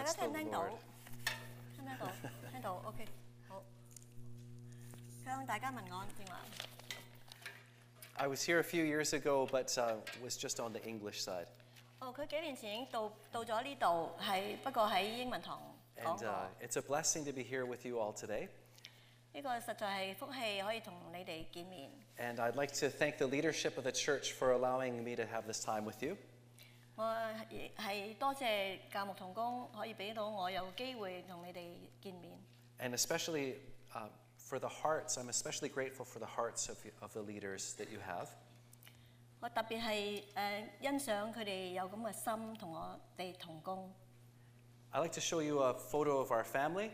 家 Bless 聽唔 the 聽到？ Lord. 聽唔聽到？聽到 ，OK， 好。向大家問安，正話。 I was here a few years ago, but was just on the English side. 哦，佢幾年前已經到咗呢度，不過喺英文堂講 And 過。 it's a blessing to be here with you all today. 呢個實在係福氣，可以同你哋見面。 And I'd like to thank the leadership of the church for allowing me to have this time with you. 我係多謝教牧同工可以俾到我有機會同你哋見面。 And especially for the hearts, I'm especially grateful for the hearts of the leaders that you have. 我特別係欣賞佢哋有咁嘅心同我哋同工。 I'd like to show you a photo of our family.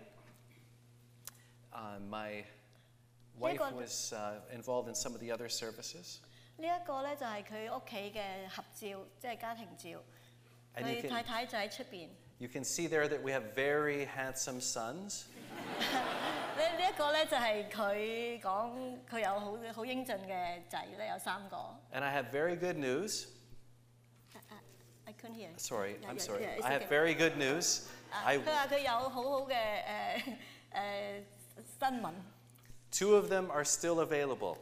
My wife was involved in some of the other services. 呢一個咧就係佢屋企嘅合照，即係家庭照。 And you 佢太太就喺出邊。 You can see there that we have very handsome sons. 呢一個咧就係佢講佢有好英俊嘅仔咧，有3個。 And I have very good news. I couldn't hear. Sorry, I'm sorry. Yeah, it's I have okay. very good news. 佢話佢有好好嘅新聞， Two of them are still available.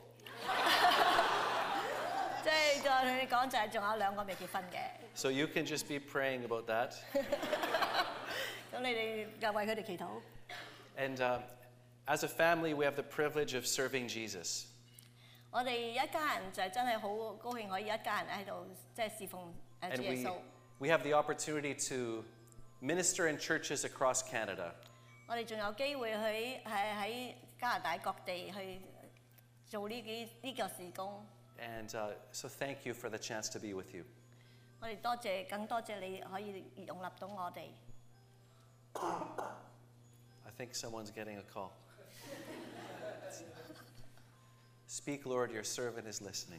即係再同你講就係仲有2個未結婚嘅。 So you can just be praying about that. 咁你哋就為佢哋祈禱。 And as a family, we have the privilege of serving Jesus. 我哋一家人就真係好高興可以一家人喺度即係侍奉主 And 耶穌。 we have the opportunity to minister in churches across Canada. 我哋仲有機會喺加拿大各地去做呢個事工。 And so thank you for the chance to be with you. 我哋更多謝你可以容納到我哋。 I think someone's getting a call. Speak, Lord, your servant is listening.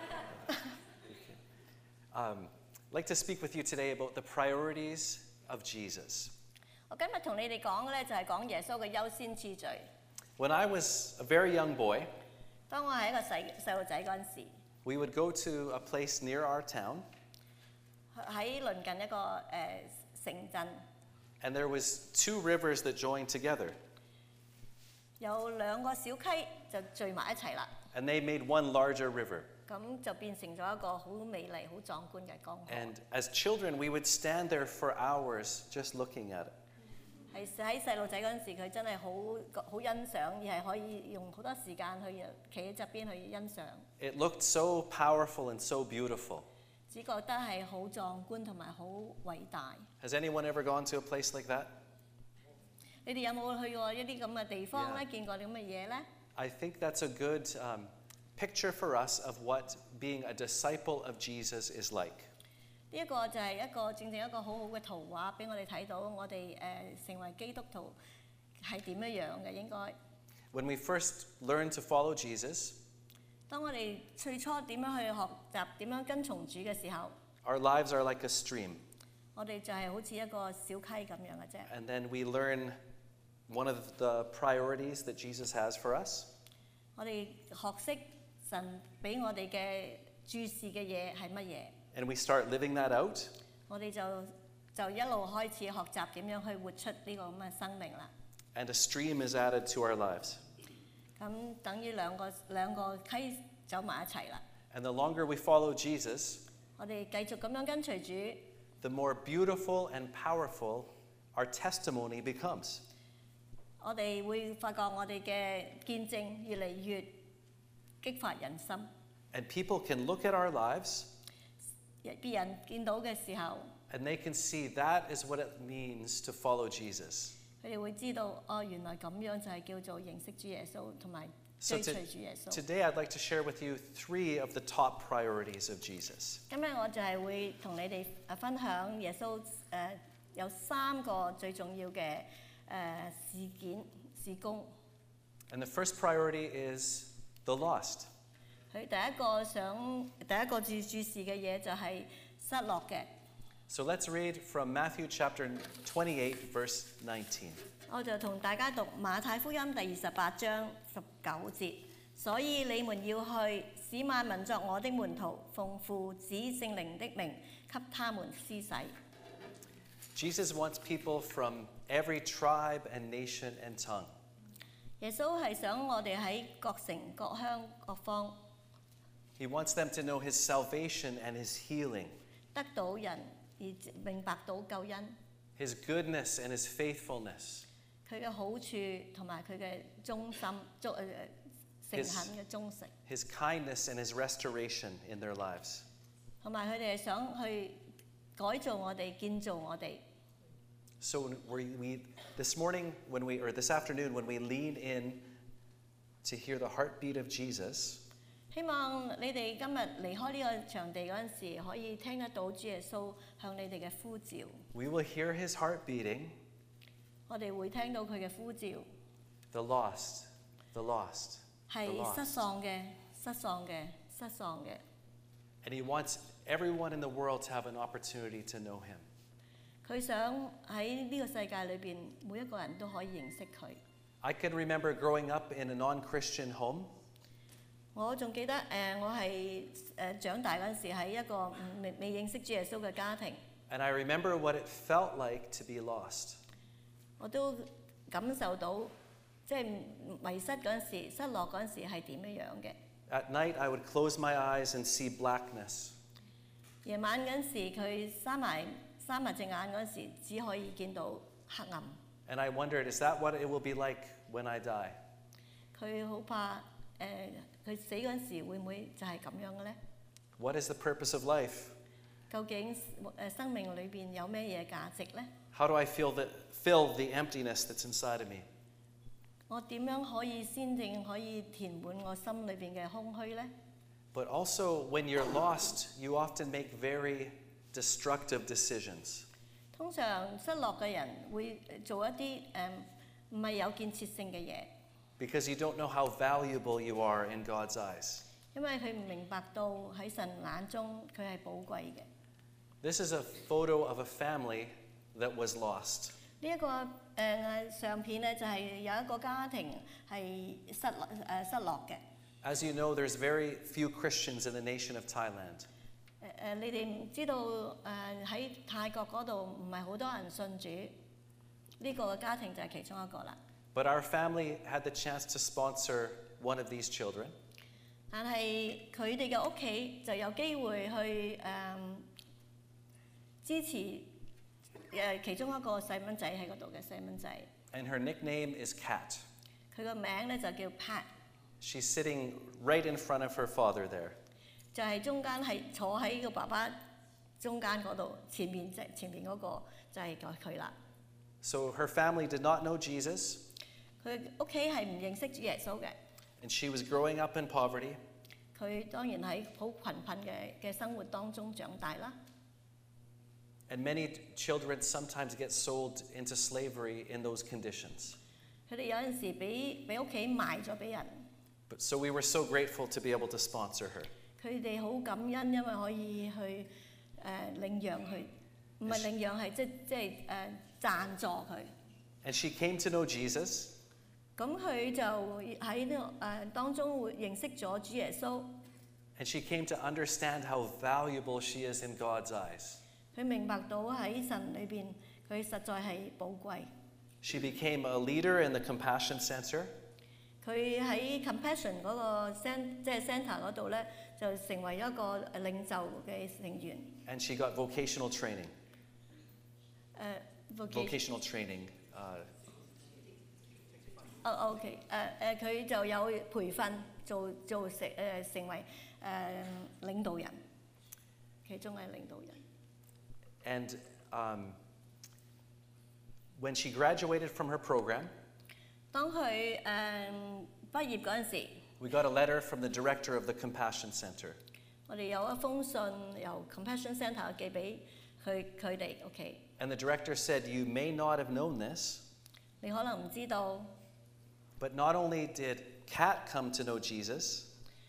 I'd like to speak with you today about the priorities of Jesus. 我今日同你哋講嘅咧就係講耶穌嘅優先次序。 When I was a very young boy, 當我係一個細路仔嗰陣時， we would go to a place near our town, 喺鄰近一個城鎮， and there was 2 rivers that joined together, 有2個小溪就聚埋一齊啦， and they made one larger river. 咁就變成咗一個好美麗、好壯觀嘅江河。 And as children, we would stand there for hours just looking at it. 係喺細路仔嗰陣時，佢真係好欣賞，而係可以用好多時間去企喺側邊去欣賞。 It looked so powerful and so beautiful. 只覺得係好壯觀同埋好偉大。 Has anyone ever gone to a place like that? 你哋有冇去過一啲咁嘅地方咧？ Yeah. 見過啲咁嘅嘢咧？ I think that's a good picture for us of what being a disciple of Jesus is like. 呢一個就係正正一個好好嘅圖畫，俾我哋睇到我哋成為基督徒係點樣樣嘅應該。 When we first learn to follow Jesus, 當我哋最初點樣去學習點樣跟從主嘅時候， our lives are like a stream. 我哋就係好似一個小溪咁樣嘅啫。 And then we learn one of the priorities that Jesus has for us. 我哋學識神俾我哋嘅注視嘅嘢係乜嘢， And we start living that out. 我哋就一路開始學習點樣去活出呢個咁嘅生命啦。 And a stream is added to our lives. 咁等於兩個溪走埋一齊啦。 And the longer we follow Jesus, 我哋繼續咁樣跟隨主， the more beautiful and powerful our testimony becomes. 我哋會發覺我哋嘅見證越嚟越激發人心。 And people can look at our lives 別人見到嘅時候， and they can see that is what it means to follow Jesus. 佢哋會知道哦，原來咁樣就係叫做認識主耶穌同埋 So 追隨主耶穌。 today I'd like to share with you 3 of the top priorities of Jesus. 今日我就係會同你哋分享耶穌有3個最重要嘅事工。 And the first priority is the lost. 佢第一個注視嘅嘢就係失落嘅。 So let's read from Matthew chapter 28, verse 19. 我就同大家讀馬太福音第28章19節。所以你們要去，使萬民作我的門徒，奉父子聖靈的名，給他們施洗。 Jesus wants people from every tribe and nation and tongue. 耶穌係想我哋喺各城、各鄉、各方 He wants them to know his salvation and his healing, 得到人而明白到救恩， his goodness and his faithfulness, 佢嘅好處同埋佢嘅忠心、誠懇嘅忠誠， his kindness and his restoration in their lives. 同埋佢哋係想去改造我哋、建造我哋。 So this morning or this afternoon when we lean in to hear the heartbeat of Jesus, 希望你哋今日離開呢個場地嗰陣時，可以聽得到主耶穌向你哋嘅呼召。 we will hear his heart beating, 我哋會聽到佢嘅呼召， the lost, the lost, the 係 lost. 失喪嘅、失喪嘅、失喪嘅。 And he wants everyone in the world to have an opportunity to know him. 佢想喺呢個世界裏邊，每一個人都可以認識佢。 I can remember growing up in a non-Christian home. 我仲記得我係長大嗰陣時喺一個未認識主耶穌嘅家庭， And I remember what it felt like to be lost. 我都感受到即係迷失嗰陣時、失落嗰陣時係點樣嘅。 At night, I would close my eyes and see blackness. 夜晚嗰陣時，佢閂埋隻眼嗰陣時，只可以見到黑暗。 And I wondered, is that what it will be like when I die? 佢好怕佢死嗰陣時會唔會就係咁樣嘅咧？ What is the purpose of life? 究竟生命裏邊有咩嘢價值咧？ How do I fill the emptiness that's inside of me? 我點樣可以先正可以填滿我心裏邊嘅空虛咧？ But also, when you're lost, you often make very destructive decisions. 通常失落嘅人會做一啲唔係有建設性嘅嘢， Because you don't know how valuable you are in God's eyes. 因為佢唔明白到喺神眼中佢係寶貴嘅。 This is a photo of a family that was lost. 呢一個相片咧就係有一個家庭係失落嘅。 As you know, there's very few Christians in the nation of Thailand. 你哋唔知道喺泰國嗰度唔係好多人信主，呢個家庭就係其中一個啦。 But our family had the chance to sponsor one of these children. 但係佢哋嘅屋企就有機會去支持其中一個細蚊仔喺嗰度嘅細蚊仔。 And her nickname is Kat. 佢個名咧就叫 Pat， She's sitting right in front of her father there. 就係中間係坐喺個爸爸中間嗰度，前面嗰個就係佢啦。 So her family did not know Jesus, 佢屋企係唔認識主耶穌嘅， and she was growing up in poverty. 佢當然喺好貧困嘅生活當中長大啦。 And many children sometimes get sold into slavery in those conditions. 佢哋有陣時俾屋企賣咗俾人， But so we were so grateful to be able to sponsor her. 佢哋好感恩，因為可以去領養佢，唔係領養係即係贊助佢。 And she came to know Jesus, 咁佢就喺呢個當中會認識咗主耶穌， and she came to understand how valuable she is in God's eyes. 佢明白到喺神裏邊佢實在係寶貴。 She became a leader in the Compassion Center, 佢喺 Compassion 嗰個即係 centre 嗰度咧，就成為一個領袖嘅成員。 and she got vocational training. Vocational training. OK， 佢就有培訓成為領導人，其中嘅領導人。 And when she graduated from her program, 當佢畢業嗰陣時， we got a letter from the director of the Compassion Center. 我哋有一封信由 Compassion Centre 寄俾佢哋屋企。 And the director said, "You may not have known this, 你可能唔知道， but not only did Kat come to know Jesus,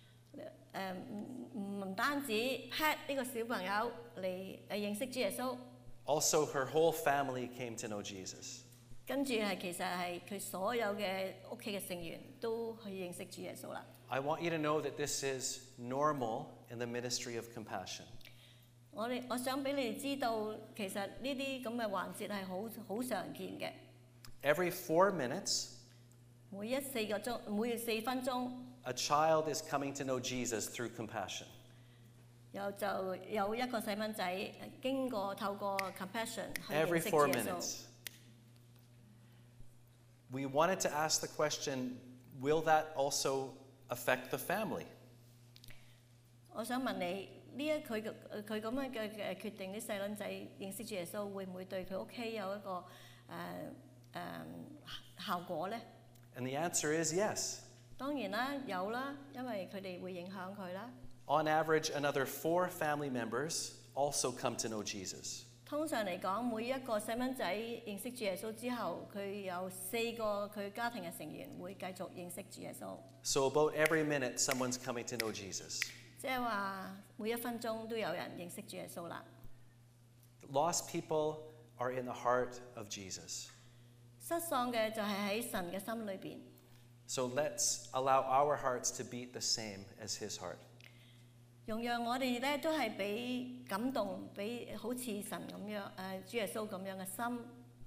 唔單止 Pat 呢個小朋友嚟認識主耶穌， also her whole family came to know Jesus." 跟住其實係佢所有嘅屋企嘅成員都去認識主耶穌啦。 I want you to know that this is normal in the ministry of compassion. 我想俾你哋知道，其實呢啲咁嘅環節係好常見嘅。 Every 4 minutes, 每4分鐘， a child is coming to know Jesus through compassion. 就有一個細蚊仔透過 compassion 去 Every 認識 4 主耶穌。 minutes. We wanted to ask the question, will that also affect the family? 我想問你，佢咁樣嘅決定，啲細蚊仔認識主耶穌，會唔會對佢屋企有一個效果呢？ And the answer is yes. 當然啦，有啦，因為佢哋會影響佢啦。 On average, another 4 family members also come to know Jesus. 通常嚟講，每一個細蚊仔認識主耶穌之後，佢有4個佢家庭嘅成員會繼續認識主耶穌。 So about every minute, someone's coming to know Jesus. 即係話每1分鐘都有人認識主耶穌啦。 Lost people are in the heart of Jesus. 失喪嘅就係喺神嘅心裏邊。 So let's allow our hearts to beat the same as his heart. 容讓我哋咧都係俾感動，俾好似神咁樣主耶穌咁樣嘅心。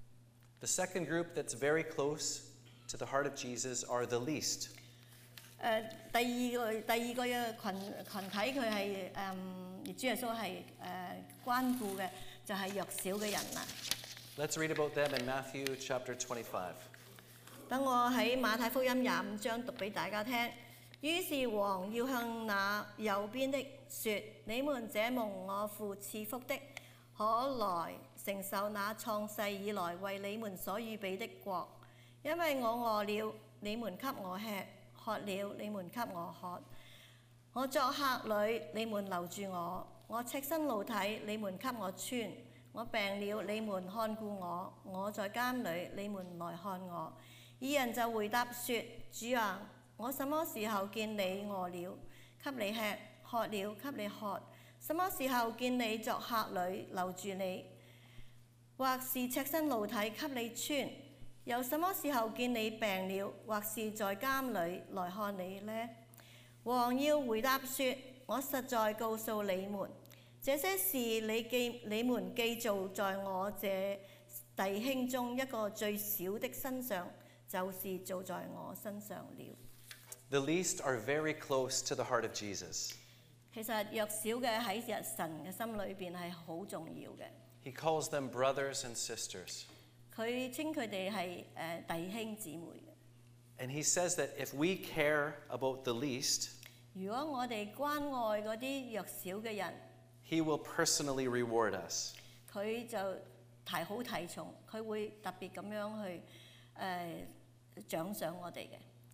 The second group that's very close to the heart of Jesus are the least. 第二個嘅群體佢係主耶穌係關顧嘅，就係弱小嘅人啦。 Let's read about them in Matthew chapter 25. 等我喺馬太福音25章讀俾大家聽。於是王要向那右邊的說：你們這蒙我父賜福的，可來承受那創世以來為你們所預備的國。因為我餓了，你們給我吃；渴了，你們給我喝；我作客旅，你們留住我；我赤身露體，你們給我穿；我病了，你們看顧我；我在監裏，你們來看我。二人就回答說：主啊，我什麼時候見你餓了，給你吃；渴了，給你喝？什麼時候見你作客旅，留住你，或是赤身露體，給你穿？又什麼時候見你病了，或是在監裏來看你呢？王要回答說：我實在告訴你們，這些事你們既做在我這弟兄中一個最小的身上，就是做在我身上了。 The least are very close to the heart of Jesus. 其實弱小嘅喺神嘅心裏邊係好重要嘅。 He calls them brothers and sisters. 佢稱佢哋係弟兄姊妹嘅。 And he says that if we care about the least, 如果我哋關愛嗰啲弱小嘅人， he will personally reward us. 佢就好睇重，佢會特別咁樣去獎賞我哋嘅。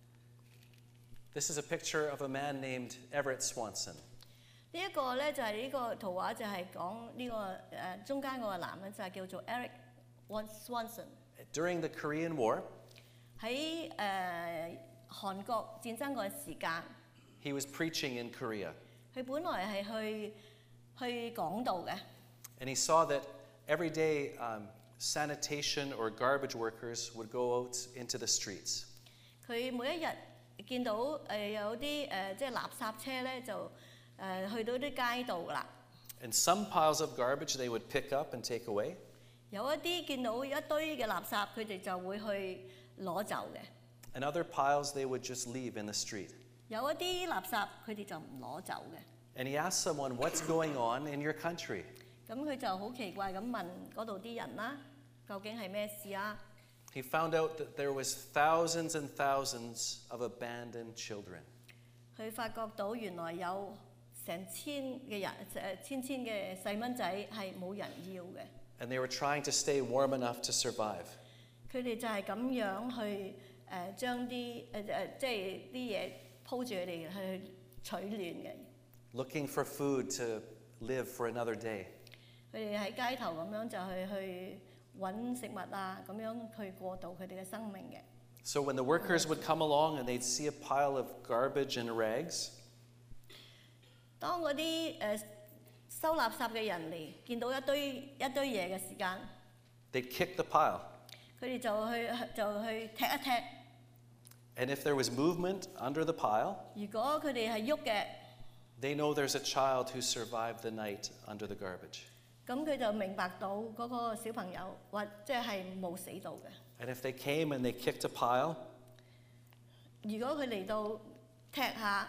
This is a picture of a man named Everett Swanson. 呢一個咧就係呢個圖畫就係講呢個中間嗰個男人就係叫做 Eric Swanson。 During the Korean War, 喺韓國戰爭嗰陣時間， he was preaching in Korea. 佢本來係去講道嘅。 And he saw that every day sanitation or garbage workers would go out into the streets. 佢每一日見到有啲即係垃圾車咧就去到啲街道啦。 And some piles of garbage they would pick up and take away. 有一啲見到一堆嘅垃圾，佢哋就會去攞走嘅。 And other piles they would just leave in the street. 有一啲垃圾佢哋就唔攞走嘅。 And he asked someone, "What's going on in your country?" 咁佢就好奇怪咁問嗰度啲人啦，究竟係咩事啊？ He found out that there was thousands and thousands of abandoned children. 佢發覺到原來有成千嘅人，千嘅細蚊仔係冇人要嘅。 And they were trying to stay warm enough to survive. 佢哋就係咁樣去將啲即係啲嘢鋪住佢哋去取暖嘅。 Looking for food to live for another day. 佢哋喺街頭咁樣就去揾食物啊，咁樣去過渡佢哋嘅生命嘅。 So when the workers would come along and they'd see a pile of garbage and rags, 當嗰啲收垃圾嘅人嚟見到一堆嘢嘅時間， they'd kick the pile. 佢哋就去踢一踢。 And if there was movement under the pile, 如果佢哋係喐嘅， They know there's a child who survived the night under the garbage. 咁佢就明白到嗰個小朋友或即係冇死到嘅。 And if they came and they kicked a pile, 如果佢嚟到踢下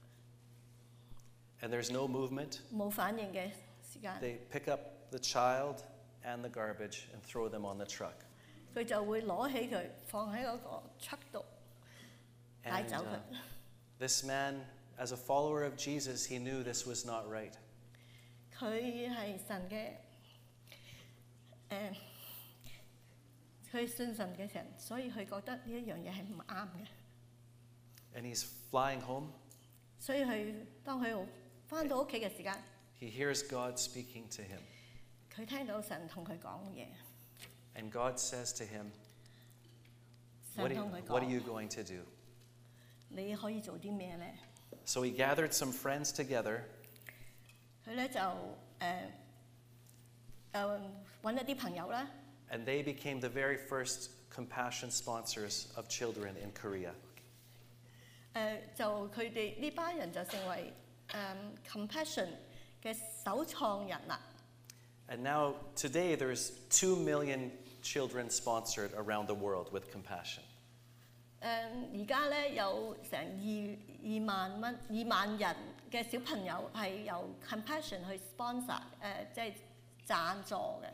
and there's no movement, 冇反應嘅時間， they pick up the child and the garbage and throw them on the truck. 佢就會攞起佢放喺嗰個 truck 度帶 And 走佢。 this man, as a follower of Jesus, he knew this was not right. 佢係神嘅佢信神嘅人，所以佢覺得呢一樣嘢係唔啱嘅。 And he's flying home. 所以當佢翻到屋企嘅時間， He hears God speaking to him. 佢聽到神同佢講嘢。 And God says to him, 神同佢 what are 講： you going to do? 你可以做啲咩咧？ So he gathered some friends together. 佢咧就揾一啲朋友啦。 And they became the very first compassion sponsors of children in Korea. 就佢哋呢班人就成為compassion 嘅首創人啦。 And now, today, there's 2 million children sponsored around the world with compassion. 而家咧有成2萬人嘅小朋友係由 compassion 去 sponsor 即係贊助嘅。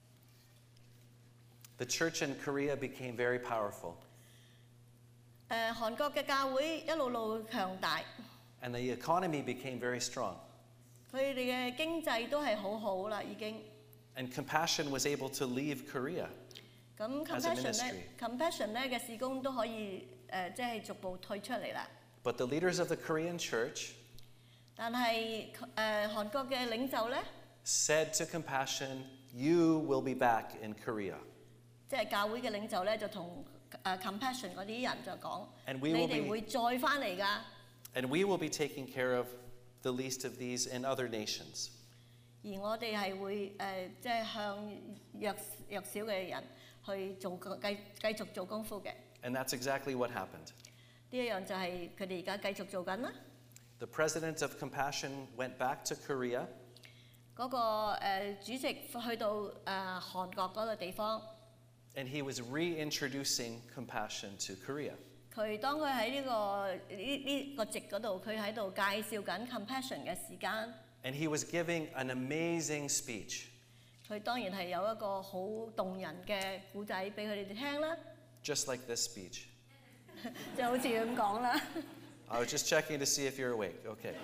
The church in Korea became very powerful. 韓國嘅教會一路強大， And the economy became very strong. 佢哋嘅經濟都係好好啦，已經。 And compassion was able to leave Korea. 咁 As a compassion 咧嘅事工都可以即係逐步退出嚟啦。 But the leaders of the Korean church 但係韓國嘅領袖咧， said to compassion, you will be back in Korea. 即係教會嘅領袖咧，就同compassion 嗰啲人就講： And 你 we will 哋 be- 會再翻嚟㗎。 And we will be taking care of the least of these in other nations. 而我哋係會即係向弱小嘅人去繼續做功夫嘅。 And that's exactly what happened. 呢一樣就係佢哋而家繼續做緊啦。 The president of Compassion went back to Korea. 嗰個主席去到韓國嗰個地方， And he was reintroducing compassion to Korea. 當佢喺呢個席嗰度，佢喺度介紹緊 compassion 嘅時間， And he was giving an amazing speech, 佢當然係有一個好動人嘅故仔俾佢哋聽啦， just like this speech. 就好似咁講啦。 I was just checking to see if you're awake. Okay.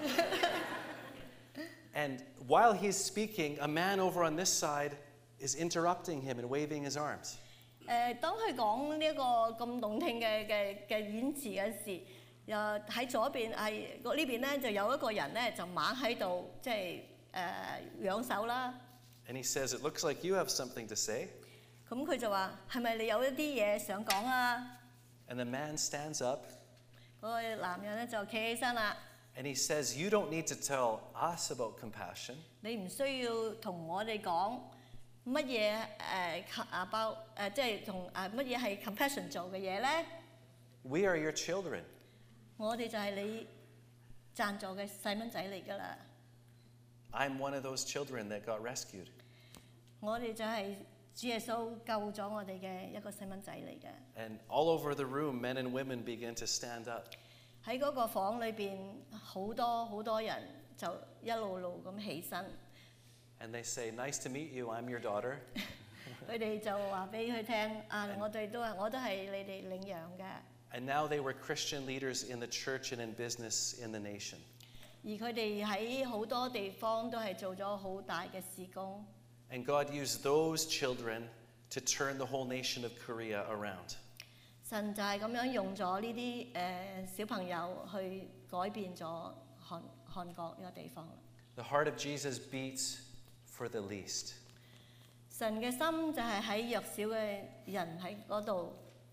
And while he's speaking, a man over on this side is interrupting him and waving his arms. 當佢講呢一個咁動聽嘅演詞嘅時，又喺左邊係呢邊咧就有一個人咧就猛喺度即係揚手啦。 And he says, it looks like you have something to say. 咁佢就話：係咪你有一啲嘢想講啊？ And the man stands up 嗰個男人咧就企起身啦。 and he says, you don't need to tell us about compassion. 你唔需要同我哋講乜嘢即係同乜嘢係 compassion 做嘅嘢咧？ We are your children. 我哋就係你贊助嘅細蚊仔嚟㗎啦。 I'm one of those children that got rescued. 我哋就係主耶穌救咗我哋嘅一個細蚊仔嚟嘅。 And all over the room, men and women begin to stand up. 喺嗰個房裏邊，好多人就一路咁起身。 And they say, nice to meet you, I'm your daughter. 佢哋就話俾佢聽：我都係你哋領養嘅。 And now they were Christian leaders in the church and in business in the nation. 而佢哋喺好多地方都係做咗好大嘅事工。 And God used those children to turn the whole nation of Korea around. 神就係咁樣用咗呢啲小朋友去改變咗韓國呢個地方。 The heart of Jesus beats for the least. 神嘅心就係喺弱小嘅人喺嗰度。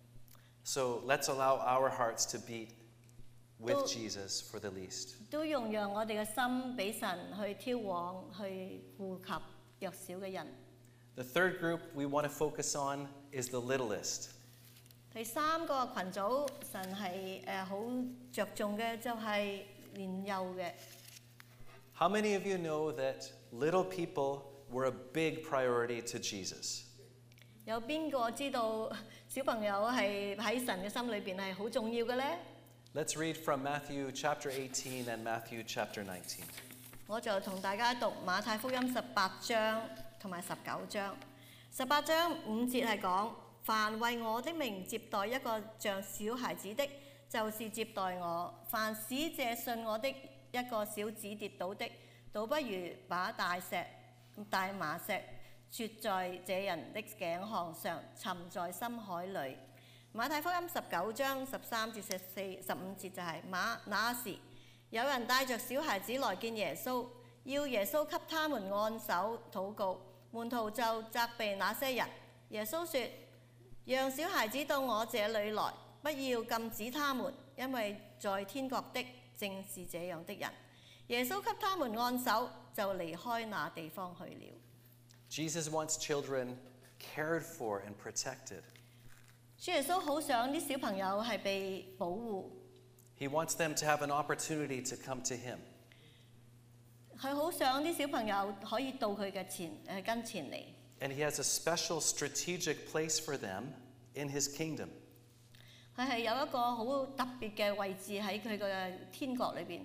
So let's allow our hearts to beat with Jesus for the least. 都讓我哋嘅心俾神去挑往，去顧及弱小嘅人。 The third group we want to focus on is the littlest. 第三個群組，神係好着重嘅就係年幼嘅。 How many of you know that little people were a big priority to Jesus? 有邊個知道小朋友係喺神嘅心裏邊係好重要嘅呢？ Let's read from Matthew chapter 18 and Matthew chapter 19. 我就同大家讀馬太福音18章同埋19章。18章5節係講：凡為我的名接待一個像小孩子的，就是接待我；凡使這信我的一個小子跌倒的，倒不如把大麻石攫在這人的頸項上，沉在深海裏。馬太福音19章13至15節就係、那時有人帶着小孩子來見耶穌，要耶穌給他們按手禱告。門徒就責備那些人。耶穌說：讓小孩子到我這裏來，不要禁止他們，因為在天國的正是這樣的人。耶穌給他們按手，就離開那地方去了。 Jesus wants children cared for and protected. 主耶穌好想啲小朋友係被保護， He wants them to have an opportunity to come to Him. 佢好想啲小朋友可以到佢嘅跟前嚟。 And He has a special strategic place for them in His kingdom. 佢係有一個好特別嘅位置喺佢嘅天國裏邊。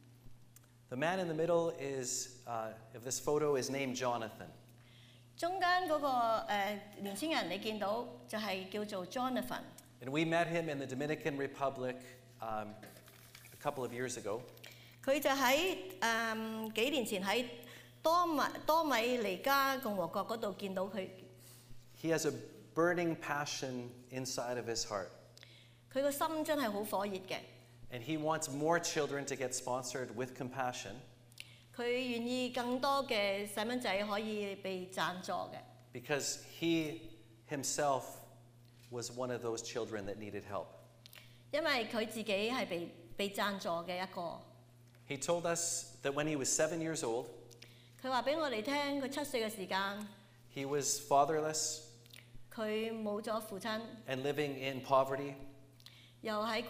The man in the middle of this photo is named Jonathan. 中間嗰個年青人你見到就係叫做 Jonathan。 And we met him in the Dominican Republic a couple of years ago. 佢就喺幾年前喺多米尼加共和國嗰度見到佢。 He has a burning passion inside of his heart. 佢個心真係好火熱嘅。 And he wants more children to get sponsored with compassion. 佢願意更多嘅細蚊仔可以被贊助嘅。 Because he himself was one of those children that needed help. 因為佢自己係被贊助嘅一個。 He told us that when he was 7 years old, 佢話俾我哋聽，佢7歲嘅時間， he was fatherless 佢冇咗父親， and living in poverty. 又喺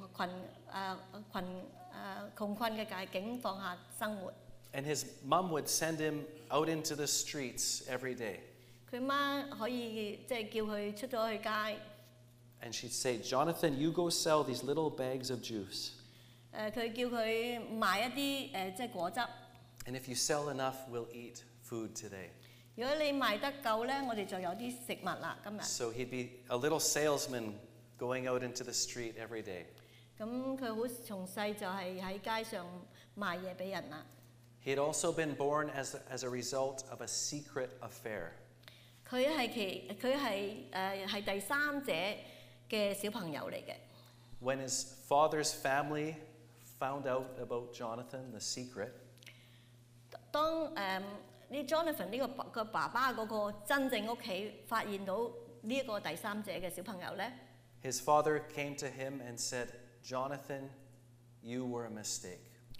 窮困嘅境況下生活。 And his mom would send him out into the streets every day. 佢媽可以即係叫佢出咗去街。 And she'd say, Jonathan, you go sell these little bags of juice. 佢叫佢賣一啲即係果汁。 And if you sell enough, we'll eat food today. 如果你賣得夠咧，我哋就有啲食物啦今日。 So he'd be a little salesman going out into the street every day. 咁佢好從細就係喺街上賣嘢俾人啦。 He had also been born as a result of a secret affair. 佢係第三者嘅小朋友嚟嘅。 When his father's family found out about Jonathan, the secret, 當Jonathan 呢個爸爸嗰個真正屋企發現到呢一個第三者嘅小朋友咧， his father came to him and said, Jonathan, you were a mistake.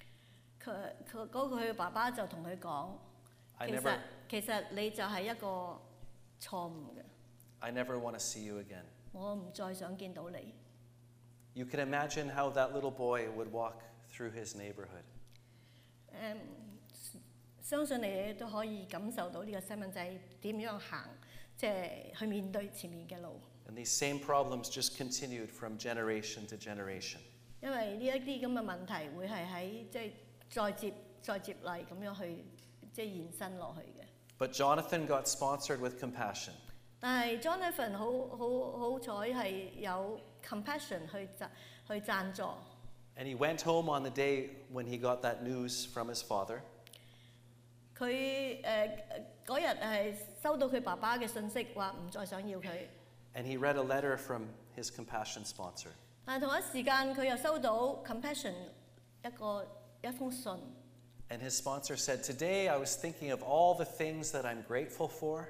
佢爸爸就同佢講，其實你就係一個錯誤嘅。 I never want to see you again. 我唔再想見到你。 You can imagine how that little boy would walk through his neighborhood. 相信你都可以感受到呢個細蚊仔點樣行，即係去面對前面嘅路。 And these same problems just continued from generation to generation. 因為呢一啲咁嘅問題會係喺即係再接嚟咁樣去即係延伸落去嘅。 But Jonathan got sponsored with compassion. 但係 Jonathan 好彩係有 compassion 去贊助。 And he went home on the day when he got that news from his father. 佢嗰日係收到佢爸爸嘅信息，話唔再想要佢。 And he read a letter from his compassion sponsor. 但係同一時間佢又收到 compassion 一封信。 And his sponsor said, Today I was thinking of all the things that I'm grateful for.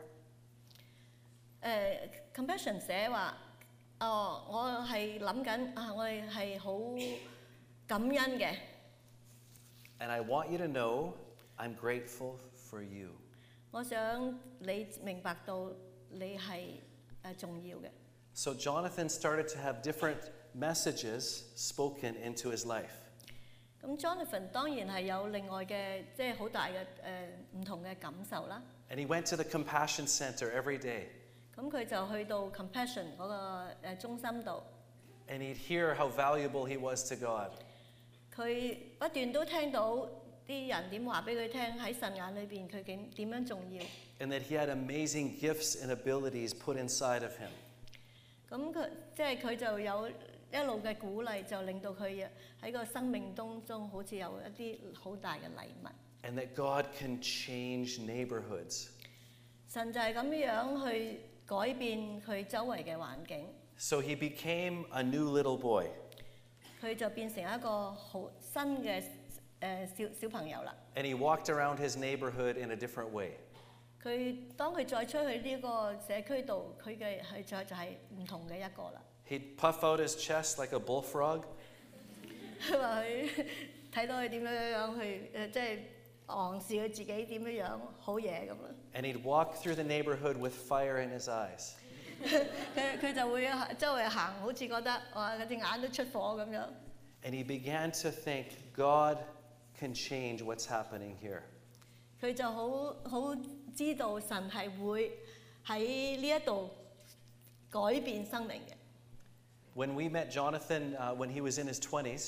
Compassion 寫話，我係諗緊我哋係好感恩嘅。 And I want you to know I'm grateful for you. 我想你明白到你係重要嘅。 So Jonathan started to have different messages spoken into his life. 咁 Jonathan 當然係有另外嘅即係好大嘅唔同嘅感受啦。 And he went to the compassion center every day. 咁佢就去到 Compassion 嗰個中心度， And he'd hear how valuable he was to God. 佢不斷都聽到啲人點話俾佢聽喺神眼裏邊佢點樣重要。 And that he had amazing gifts and abilities put inside of him. 咁佢就有一路嘅鼓勵，就令到佢喺個生命當中好似有一啲好大嘅禮物。 And that God can change neighborhoods. 神就係咁樣去改變佢周圍嘅環境， So he became a new little boy. 佢就變成一個好新嘅小朋友啦。 And he walked around his neighborhood in a different way. 當佢再出去呢個社區度，佢就係唔同嘅一個啦。 He'd puff out his chest like a bullfrog. 佢話佢睇到佢點樣去即係昂視佢自己點樣好嘢咁啦。 And he'd walk through the neighborhood with fire in his eyes. 佢就會周圍行，好似覺得哇，佢隻眼都出火咁樣。 And he began to think, God can change what's happening here. 佢就好知道神係會喺呢一度改變生命嘅。 When we met Jonathan when he was in his 20s,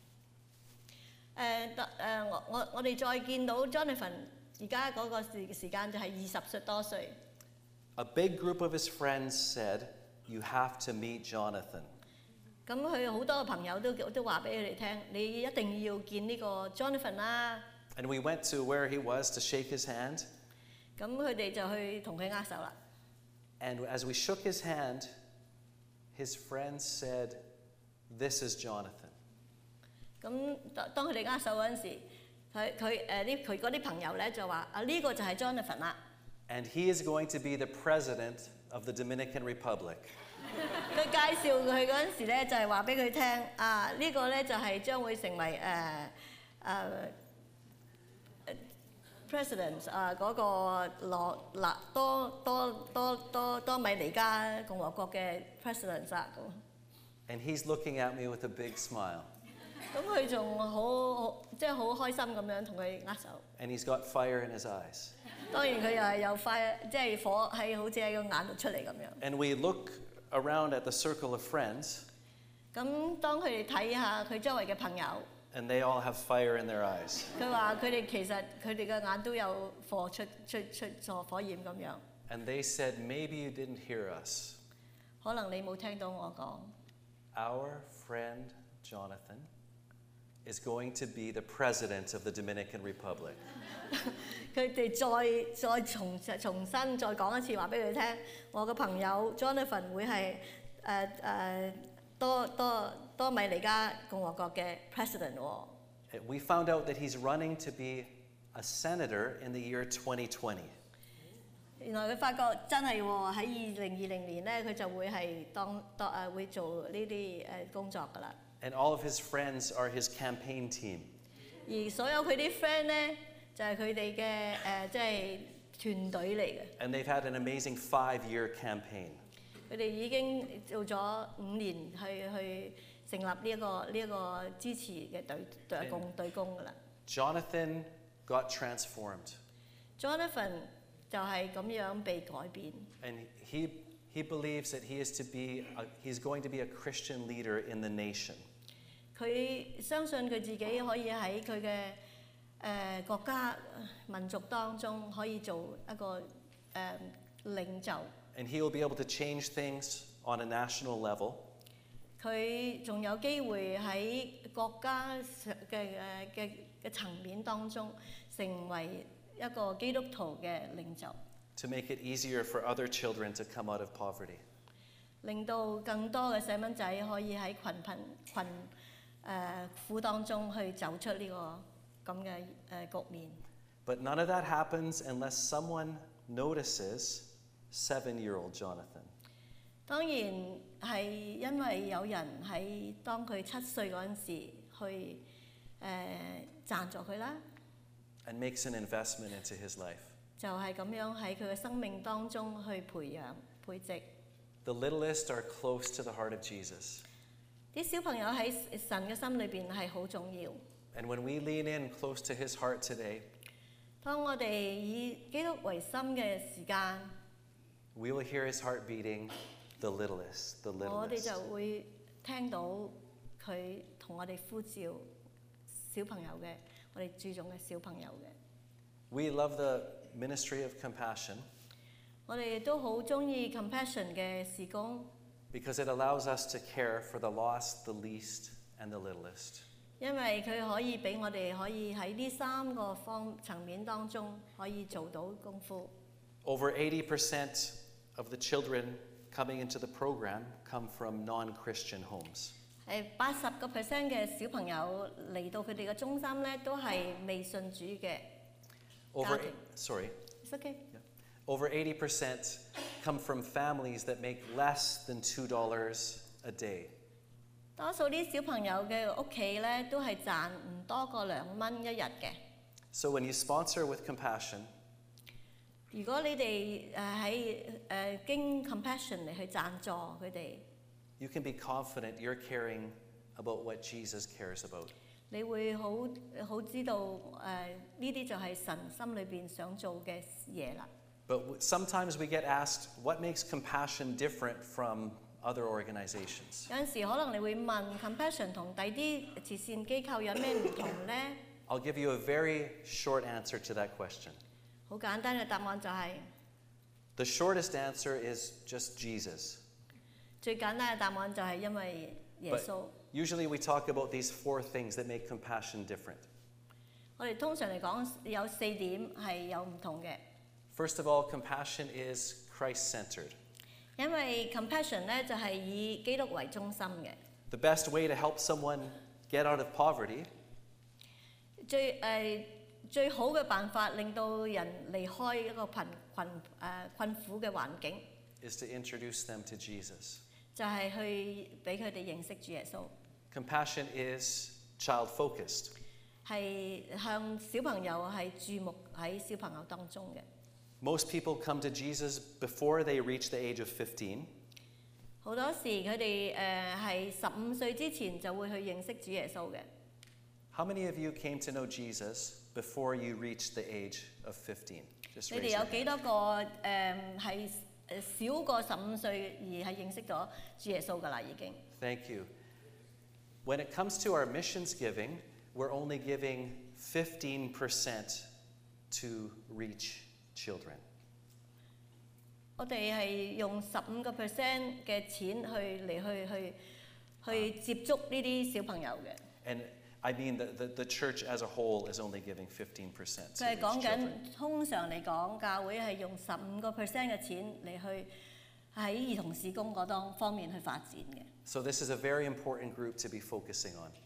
我哋再見到 Jonathan 而家嗰個時間就係20多歲。 a big group of his friends said, you have to meet Jonathan. 咁佢好多朋友都話俾佢哋聽，你一定要見呢個 Jonathan 啦。 And we went to where he was to shake his hand. 咁佢哋就去同佢握手啦。 And as we shook his hand, his friends said, this is Jonathan. 咁當佢哋握手嗰陣時，佢嗰啲朋友咧就話：呢個就係 Jonathan 啦。 And he is going to be the president of the Dominican Republic. 佢介紹佢嗰陣時咧，就係話俾佢聽：呢個咧就係將會成為president 嗰個多米尼加共和國嘅 president 啊。 And he's looking at me with a big smile. 咁佢仲即係好開心咁樣同佢握手。 And he's got fire in his eyes. 當然佢又係有快，即係火係好似喺個眼度出嚟咁樣。 And we look around at the circle of friends, 咁當佢哋睇下佢周圍嘅朋友， and they all have fire in their eyes. 佢話佢哋其實佢哋嘅眼都有火出火焰咁樣。 And they said, maybe you didn't hear us. 可能你冇聽到我講。 Our friend Jonathan is going to be the president of the Dominican Republic. 佢哋再重新再講一次話俾佢聽，我嘅朋友 Jonathan 會係多米尼加共和國嘅 president 喎。 We found out that he's running to be a senator in the year 2020. 原來佢發覺真係喎，喺2020年咧，佢就會係會做呢啲工作㗎啦。 And all of his friends are his campaign team. 而所有佢啲 friend 咧，就係佢哋嘅即係團隊嚟嘅。 And they've had an amazing 5-year campaign. 佢哋已經做咗5年去成立呢一個支持嘅隊工㗎啦。 Jonathan got transformed. Jonathan 就係咁樣被改變。 And he believes that he's going to be a Christian leader in the nation. 佢相信佢自己可以喺佢嘅國家民族當中可以做一個領袖。 And he will be able to change things on a national level. 佢仲有機會喺國家嘅層面當中成為一個基督徒嘅領袖。 To make it easier for other children to come out of poverty. 令到更多嘅細蚊仔可以喺困苦當中去走出呢個咁嘅局面。 But none of that happens unless someone notices 7-year-old Jonathan. 當然係因為有人喺當佢7歲嗰陣時去贊助佢啦， And makes an investment into his life. 就係咁樣喺佢嘅生命當中去培養培植。 The littlest are close to the heart of Jesus. 啲小朋友喺神嘅心裏邊係好重要。 And when we lean in close to his heart today, 當我哋以基督為心嘅時間， we will hear his heart beating, the littlest, the 我哋 littlest. 就會聽到佢同我哋呼召小朋友嘅，我哋注重嘅小朋友嘅。 We love the ministry of compassion 我哋都好中意 compassion 嘅事工， because it allows us to care for the lost, the least, and the littlest. 因為佢可以俾我哋可以喺呢3個層面當中可以做到功夫。 Over 80% of the children coming into the program come from non-Christian homes. 係80% 嘅小朋友嚟到佢哋嘅中心咧，都係未信主嘅。 Over, Got it. sorry, It's okay. over 80% come from families that make less than $2 a day. 多數啲小朋友嘅屋企咧，都係賺唔多過2蚊一日嘅。 So when you sponsor with compassion, 如果你哋經 compassion 嚟去贊助佢哋， you can be confident you're caring about what Jesus cares about. 你會好知道呢啲就係神心裏邊想做嘅嘢啦。 But sometimes we get asked, what makes compassion different from other organizations? 有陣時可能你會問 compassion 同第啲慈善機構有咩唔同呢？ I'll give you a very short answer to that question. 好簡單嘅答案就係、 The shortest answer is just Jesus. 最簡單嘅答案就係因為耶 But 穌。 usually we talk about these 4 things that make compassion different. 我哋通常嚟講有4點係有唔同嘅， First of all, compassion is Christ-centered. 因為 compassion 咧就係以基督為中心嘅。 The best way to help someone get out of poverty 最好嘅辦法令到人離開一個困苦嘅環境， is to introduce them to Jesus. 就係去俾佢哋認識主耶穌， Compassion is child-focused. 係向小朋友係注目喺小朋友當中嘅。 Most people come to Jesus before they reach the age of 15. 好多時佢哋係15歲之前就會去認識主耶穌嘅。 How many of you came to know Jesus before you reached the age of 15? Just 你 raise 哋 your 有幾 hand. 多個係少過15歲而係認識咗主耶穌㗎啦？已經。 Thank you. When it comes to our missions giving, we're only giving 15% to reach children. 我哋係用15% 嘅錢去接觸呢啲小朋友嘅。 And I mean the church as a whole is only giving 15% 佢 to 係 reach 講 children. 緊通常嚟講，教會係用15% 嘅錢嚟去喺兒童事工嗰方面去發展嘅。 So this is a very important group to be focusing on.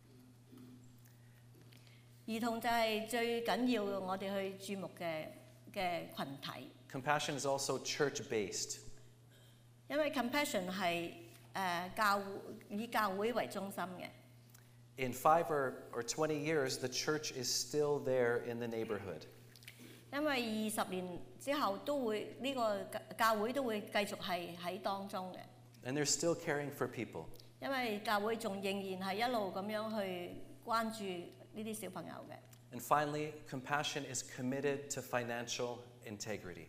兒童就係最緊要我哋去注目嘅群體， Compassion is also church-based. 因為 compassion 係以教會為中心嘅。 In 5 or 20 years, the church is still there in the neighborhood. 因為20年之後都會呢個教會都會繼續係喺當中嘅， And they're still caring for people. 因為教會仲仍然係一路咁樣去關注呢啲小朋友嘅。 And finally, compassion is committed to financial integrity.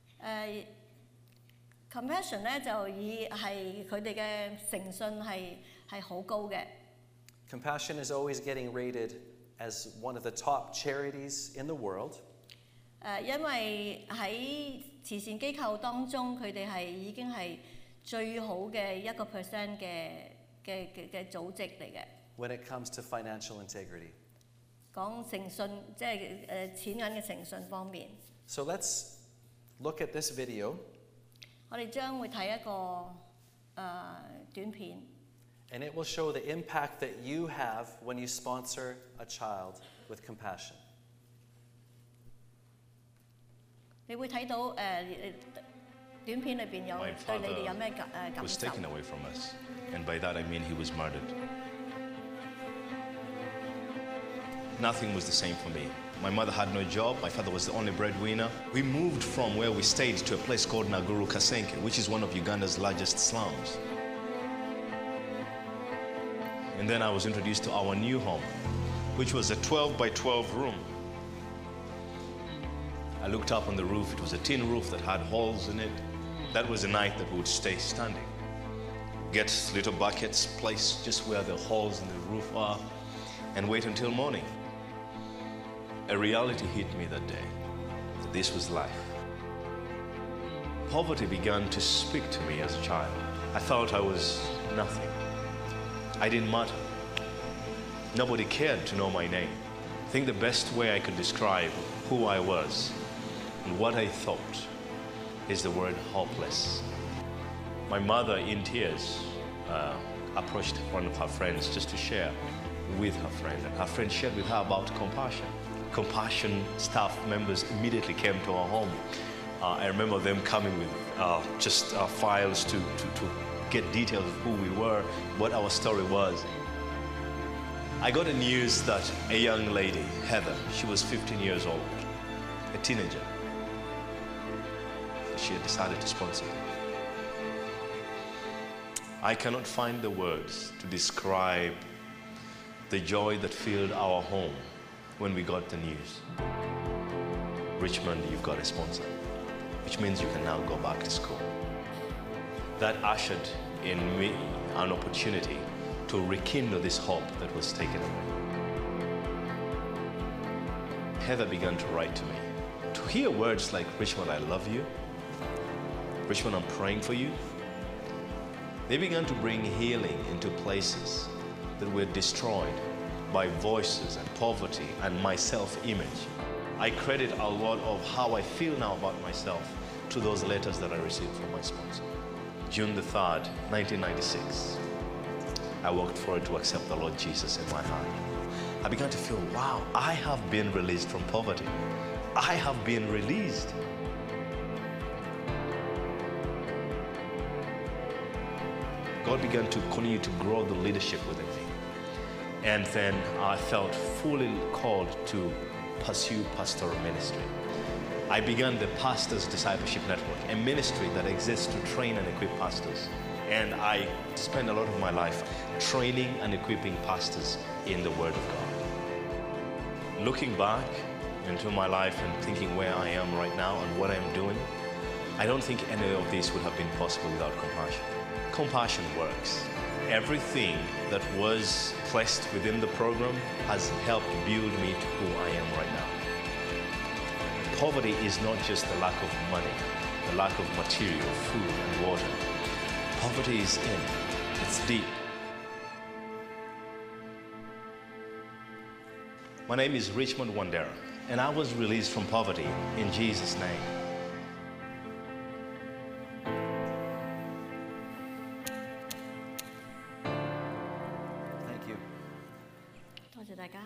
Compassion 咧就以係佢哋嘅誠信係好高嘅。 Compassion is always getting rated as one of the top charities in the world. 因為喺慈善機構當中，佢哋係已經係最好嘅1% 嘅組織嚟嘅。 when it comes to financial integrity. 講誠信，即係錢銀嘅誠信方面。 So let's look at this video, 我哋將會睇一個短片， and it will show the impact that you have when you sponsor a child with compassion. 你會睇到短片裏邊有 My 對你哋 father 有咩感 was 受？ taken away from us, and by that I mean he was murdered. Nothing was the same for me. My mother had no job, my father was the only breadwinner. We moved from where we stayed to a place called Naguru Kasenke, which is one of Uganda's largest slums. And then I was introduced to our new home. which was a 12 by 12 room. I looked up on the roof. It was a tin roof that had holes in it. That was the night that we would stay standing. Get little buckets placed just where the holes in the roof are and wait until morning. A reality hit me that day. This was life. Poverty began to speak to me as a child. I thought I was nothing. I didn't matter. Nobody cared to know my name. I think the best way I could describe who I was and what I thought is the word hopeless. My mother, in tears, approached one of her friends just to share with her friend. And her friend shared with her about compassion. Compassion staff members immediately came to our home. I remember them coming with just files to get details of who we were, what our story was. I got the news that a young lady, Heather, she was 15 years old, a teenager. She had decided to sponsor me. I cannot find the words to describe the joy that filled our home when we got the news. Richmond, you've got a sponsor, which means you can now go back to school. That ushered in me an opportunity to rekindle this hope that was taken away. Heather began to write to me. To hear words like, Richmond, I love you. Richmond, I'm praying for you. They began to bring healing into places that were destroyed by voices and poverty and my self-image. I credit a lot of how I feel now about myself to those letters that I received from my sponsor. June the 3rd, 1996, I walked forward to accept the Lord Jesus in my heart. I began to feel, wow, I have been released from poverty. I have been released. God began to continue to grow the leadership within me. And then I felt fully called to pursue pastoral ministry. I began the Pastors Discipleship Network, a ministry that exists to train and equip pastors. And I spend a lot of my life training and equipping pastors in the Word of God. Looking back into my life and thinking where I am right now and what I'm doing, I don't think any of this would have been possible without compassion. Compassion works. Everything that was placed within the program has helped build me to who I am right now. Poverty is not just the lack of money, the lack of material, food and water. Poverty is in, it's deep. My name is Richmond Wandera, and I was released from poverty in Jesus' name. Thank you. 多謝大家。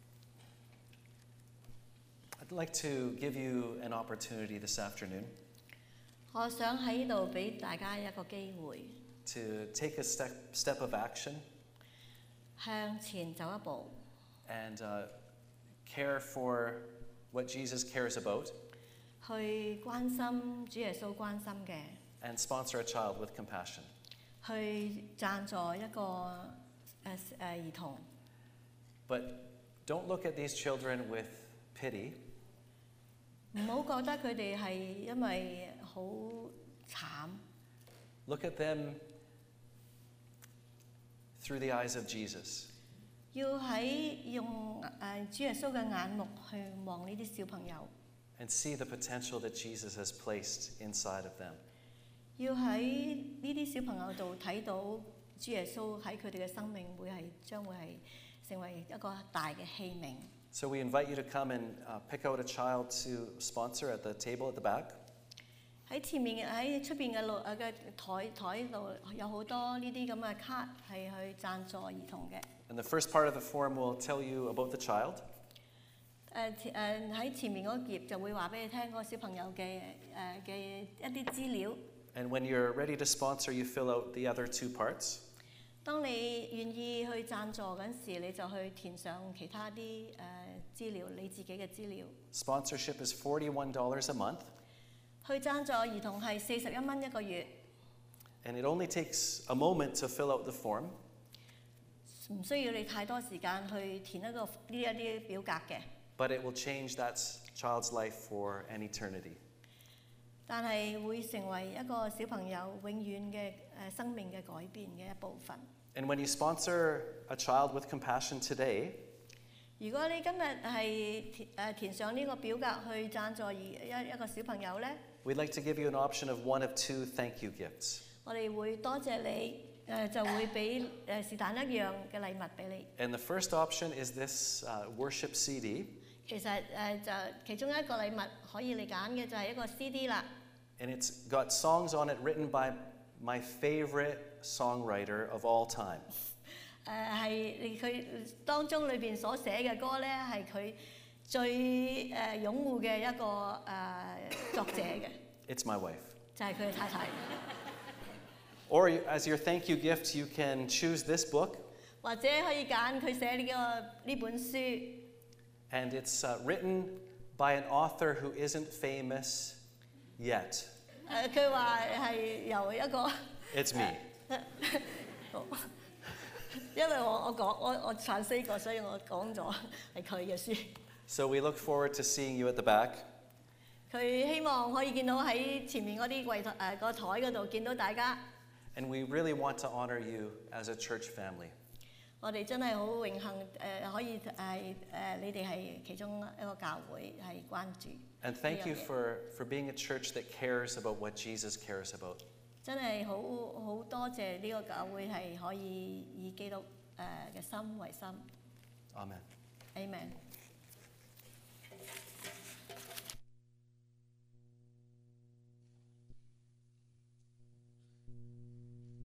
I'd like to give you an opportunity this afternoon 我想喺呢度俾大家一個機會， to take a step of action 向前走一步， and care for what Jesus cares about 去關心主耶穌關心嘅， and sponsor a child with compassion. 去贊助一個兒童。 But don't look at these children with pity. 唔好覺得佢哋係因為好慘， Look at them through the eyes of Jesus. 要用主耶穌嘅眼目去望呢啲小朋友， And see the potential that Jesus has placed inside of them. 要喺呢啲小朋友度睇到主耶穌喺佢哋嘅生命將會係成為一個大嘅器皿。 So we invite you to come and pick out a child to sponsor at the table at the back. 喺前面喺出邊嘅台度有好多呢啲咁嘅卡係去贊助兒童嘅。 And the first part of the form will tell you about the child. 喺前面嗰頁就會話俾你聽嗰個小朋友嘅一啲資料。 And when you're ready to sponsor, you fill out the other two parts. 當你願意去贊助嗰陣時，你就去填上其他啲資料，你自己嘅資料。 Sponsorship is $41 a month. 去贊助兒童係41蚊一個月。 And it only takes a moment to fill out the form. 唔需要你太多時間去填呢一啲表格嘅， but it will change that child's life for an eternity. 但係會成為一個小朋友永遠嘅生命嘅改變嘅一部分。 And when you sponsor a child with compassion today, 如果你今日係填上呢個表格去贊助一個小朋友呢， we'd like to give you an option of one of two thank you gifts. 我哋會多謝你，就會俾是但一樣嘅禮物俾你。 And the first option is this worship CD. 其實就其中一個禮物可以你揀嘅就係一個 CD 啦。 And it's got songs on it written by my favorite songwriter of all time. 係佢當中裏邊所寫嘅歌咧，係佢最擁護嘅一個作者嘅， It's my wife. 就係佢嘅太太。 Or as your thank you gift, you can choose this book. 或者可以揀佢寫呢本書， And it's written by an author who isn't famous yet. 佢話係由一個 It's me. 因為我translate過，所以我講咗係佢嘅書。 So we look forward to seeing you at the back. 佢希望可以見到喺前面嗰啲個台嗰度見到大家。 And we really want to honor you as a church family. 我哋真係好榮幸可以你哋係其中一個教會係關注。 And thank you for being a church that cares about what Jesus cares about. 真係好多謝呢個教會係可以以基督嘅心為心。 Amen. Amen。